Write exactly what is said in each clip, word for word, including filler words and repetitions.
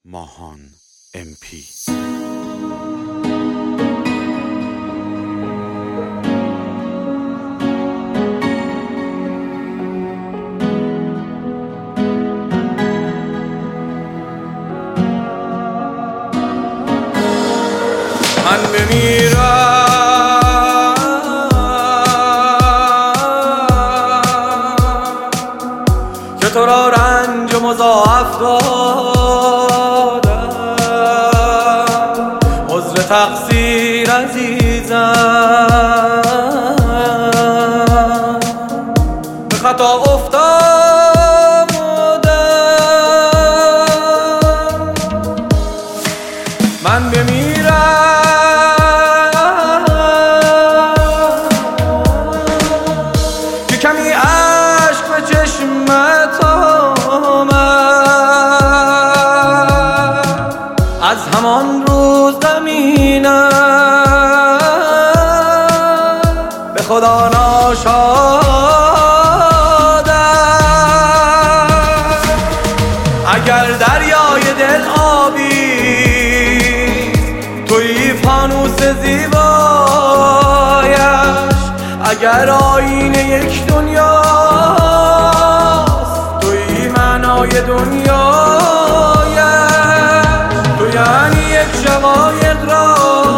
ماهان ام پی. من بمیرم که تو را رنج مضاعف دادم، عذر تقصیر عزیزم، به خطا افتادم. من بمیرم کمی عشق به چشمت آمد، از همان روز زمینم به خدا ناشادم. اگر دریای دل آبی توی فانوس زیبایش، اگر آینه یک دنیاست توی معنای دنیایش، تو یعنی یک شقایق را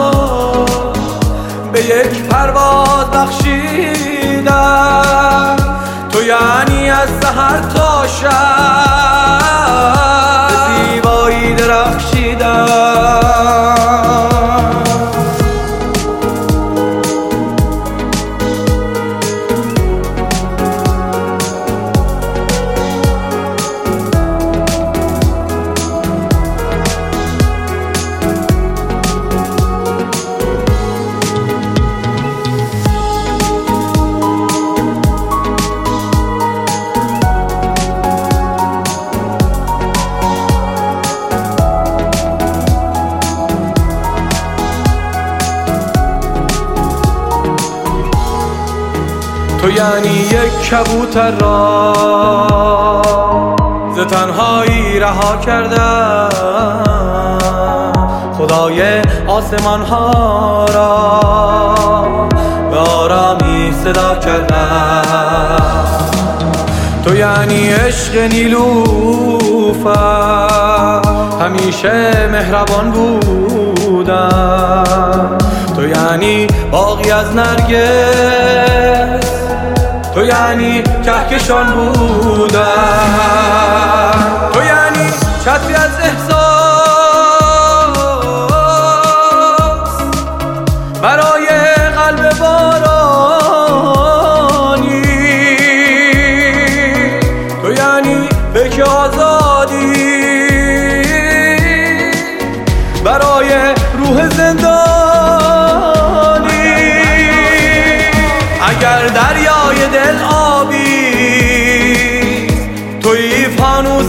به یک پرواز بخشیدن، تو یعنی از سحر تا شب به زیبایی درخشیدن. تو یعنی یک کبوتر را ز تنهایی رها کردم، خدای آسمان ها را به آرامی صدا کردم. تو یعنی عشق نیلوفر، همیشه مهربان بودم. تو یعنی باغی از نرگس، تو یعنی کهکشان بودم. تو یعنی چتری از احساس برای قلب بارانی، تو یعنی فکر آزادی برای روح زندانی. اگر دریای دل آبی توی فانوس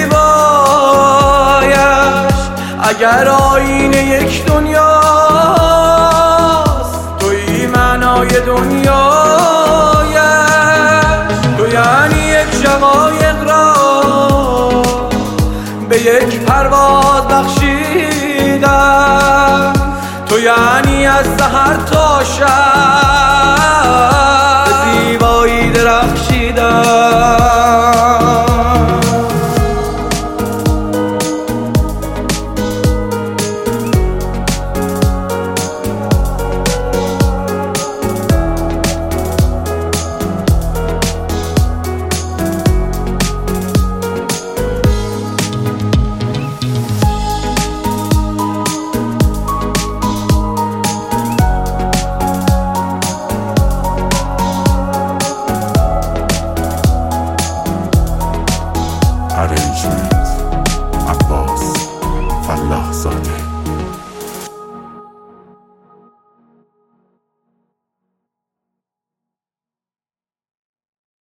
زیبایش، اگر آینه یک دنیاست توی معنای دنیایش، تو یعنی یک شقایق را به یک پرواز بخشیدن، تو یعنی از سحر تا شب